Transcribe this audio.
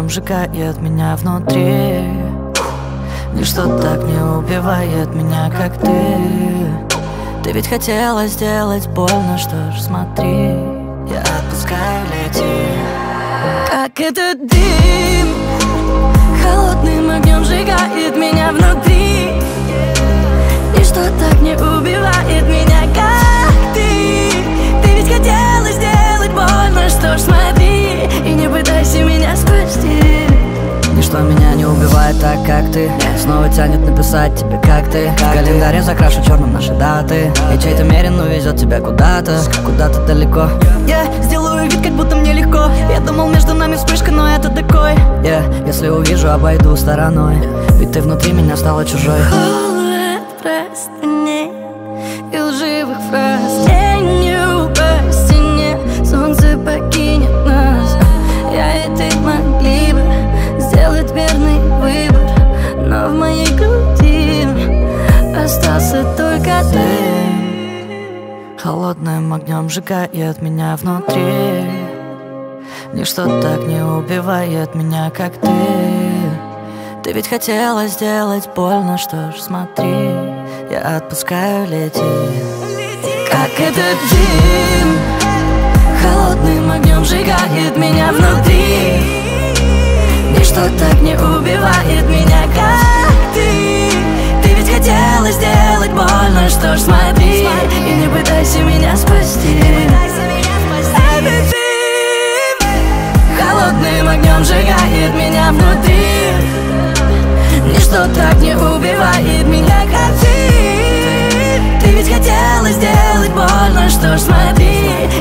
огнем сжигает меня внутри. Ничто так не убивает меня, как ты. Ты ведь хотела сделать больно, что ж, смотри, я отпускаю, лети. Как этот дым холодным огнем сжигает меня внутри. Ничто так не убивает меня, как ты. Ты ведь хотела сделать больно, что ж, смотри, и не пытайся меня спасти. Ничто меня не убивает так, как ты. Снова тянет написать тебе, как ты. В календаре закрашу черным наши даты. И чей-то мерин увезет тебя куда-то, куда-то далеко. Я сделаю вид, как будто мне легко. Я думал, между нами вспышка, но это такой. Если увижу, обойду стороной. Ведь ты внутри меня стала чужой. Холод простыней и лживых фраз. Тенью по стене солнце покинет нас. Я и ты могли бы сделать верный выбор, но в моей груди остался только ты. Холодным огнем сжигает меня внутри. Ничто так не убивает меня, как ты. Ты ведь хотела сделать больно, что ж, смотри, я отпускаю, лети. Как этот дым холодным огнем сжигает меня внутри. Ничто так не убивает меня, как ты. Ты ведь хотела сделать больно, что ж, смотри, и не пытайся меня спасти. Этот дым холодным огнем сжигает меня внутри. Ничто так не убивает меня, как ты. Ты ведь хотела сделать больно, что ж, смотри,